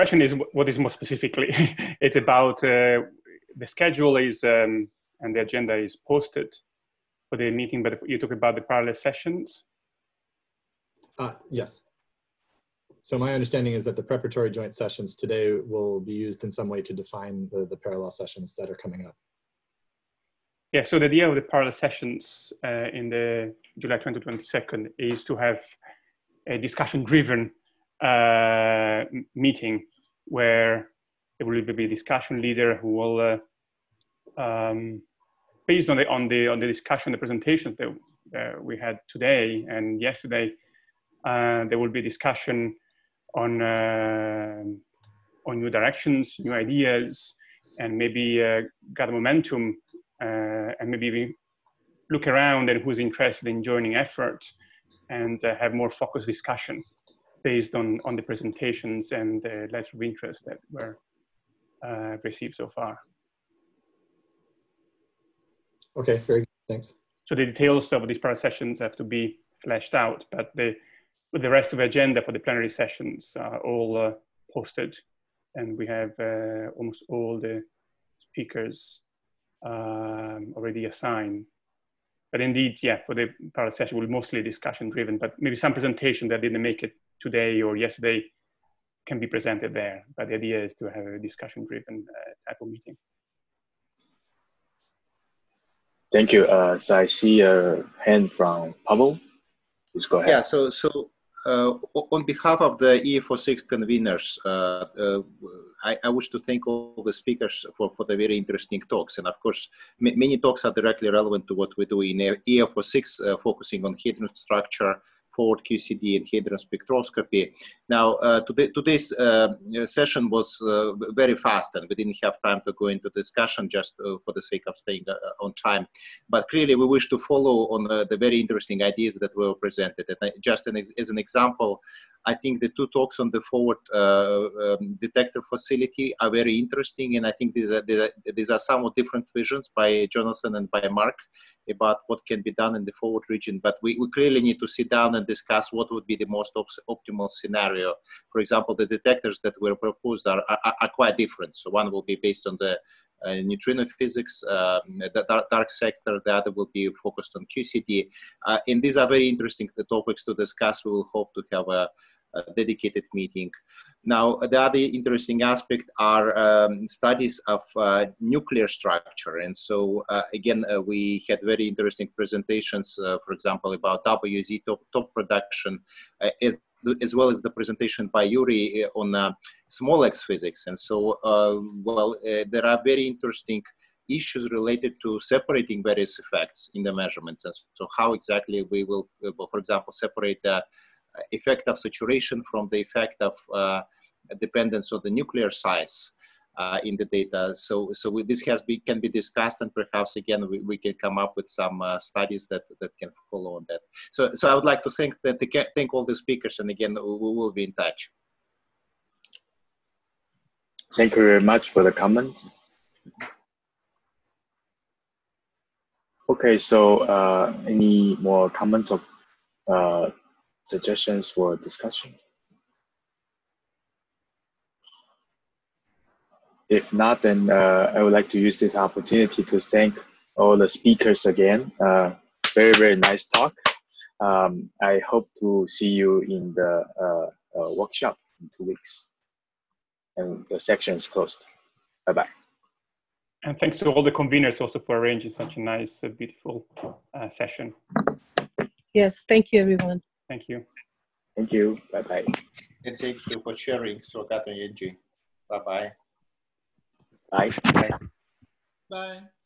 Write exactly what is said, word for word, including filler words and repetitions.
question is what is more specifically. It's about uh, the schedule is um, and the agenda is posted for the meeting, but you talk about the parallel sessions. Uh, yes. So my understanding is that the preparatory joint sessions today will be used in some way to define the, the parallel sessions that are coming up. Yeah, so the idea of the parallel sessions uh, in the July twenty twenty-second is to have a discussion-driven uh, meeting where there will be a discussion leader who will, uh, um, based on the on the on the discussion, the presentations that uh, we had today and yesterday, uh, there will be discussion on uh, on new directions, new ideas, and maybe uh, gather momentum, uh, and maybe even look around and who's interested in joining effort, and uh, have more focused discussion based on on the presentations and the letters of interest that were uh, received so far. Okay, very good. Thanks. So the details of these parallel sessions have to be fleshed out, but the the rest of the agenda for the plenary sessions are all uh, posted, and we have uh, almost all the speakers um, already assigned. But indeed, yeah, for the parallel session, we'll mostly discussion driven, but maybe some presentation that didn't make it today or yesterday can be presented there. But the idea is to have a discussion driven uh, type of meeting. Thank you. Uh, so I see a hand from Pavel. Please go ahead. Yeah, so, so uh, on behalf of the E F O six conveners, uh, uh, I, I wish to thank all the speakers for, for the very interesting talks. And of course, many talks are directly relevant to what we do in E F O six, uh, focusing on hadron structure, forward Q C D and hadron spectroscopy. Now, uh, today, today's uh, session was uh, very fast, and we didn't have time to go into discussion just uh, for the sake of staying uh, on time. But clearly, we wish to follow on uh, the very interesting ideas that were presented. And I, just an ex as an example, I think the two talks on the forward uh, um, detector facility are very interesting, and I think these are, these are, these are somewhat different visions by Jonathan and by Mark about what can be done in the forward region. But we, we clearly need to sit down and discuss what would be the most op optimal scenario. For example, the detectors that were proposed are, are, are quite different. So one will be based on the uh, neutrino physics, uh, the dark, dark sector, the other will be focused on Q C D. Uh, and these are very interesting topics to discuss. We will hope to have a, a dedicated meeting. Now, the other interesting aspect are um, studies of uh, nuclear structure. And so, uh, again, uh, we had very interesting presentations, uh, for example, about W Z top, top production, uh, it, as well as the presentation by Yuri on uh, small X physics. And so, uh, well, uh, there are very interesting issues related to separating various effects in the measurements. And so how exactly we will, uh, for example, separate the effect of saturation from the effect of uh, dependence on the nuclear size uh, in the data. So, so we, this has be, can be discussed, and perhaps again we, we can come up with some uh, studies that that can follow on that. So, so I would like to thank that to thank all the speakers, and again we, we will be in touch. Thank you very much for the comment. Okay, so uh, any more comments or uh, suggestions for discussion? If not, then uh, I would like to use this opportunity to thank all the speakers again. Uh, very, very nice talk. Um, I hope to see you in the uh, uh, workshop in two weeks. And the section is closed. Bye-bye. And thanks to all the conveners also for arranging such a nice, uh, beautiful uh, session. Yes, thank you, everyone. Thank you. Thank you. Bye-bye. And thank you for sharing, Swagat and Yenji. Bye-bye. Bye. Bye. Bye.